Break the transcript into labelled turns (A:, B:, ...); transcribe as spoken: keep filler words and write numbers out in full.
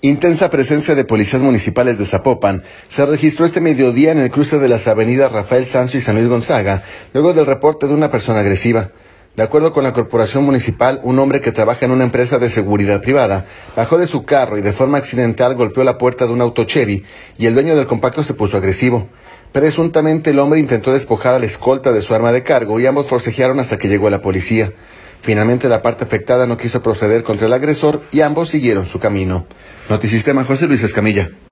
A: Intensa presencia de policías municipales de Zapopan se registró este mediodía en el cruce de las avenidas Rafael Sanzio y San Luis Gonzaga, luego del reporte de una persona agresiva. De acuerdo con la corporación municipal, un hombre que trabaja en una empresa de seguridad privada bajó de su carro y de forma accidental golpeó la puerta de un auto Chevy y el dueño del compacto se puso agresivo. Presuntamente el hombre intentó despojar a la escolta de su arma de cargo y ambos forcejearon hasta que llegó la policía. Finalmente la parte afectada no quiso proceder contra el agresor y ambos siguieron su camino. Notisistema, José Luis Escamilla.